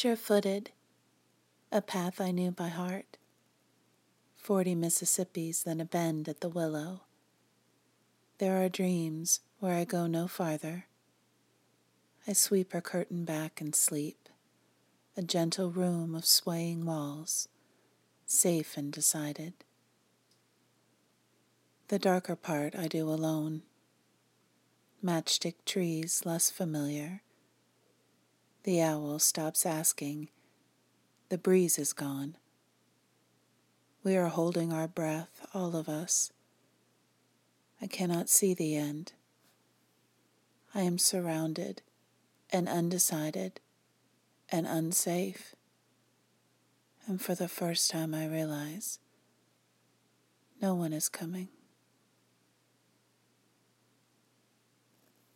Sure-footed, a path I knew by heart, 40 Mississippis, then a bend at the willow. There are dreams where I go no farther. I sweep her curtain back and sleep, a gentle room of swaying walls, safe and decided. The darker part I do alone. Matchstick trees less familiar. The owl stops asking. The breeze is gone. We are holding our breath, all of us. I cannot see the end. I am surrounded and undecided and unsafe. And for the first time I realize no one is coming.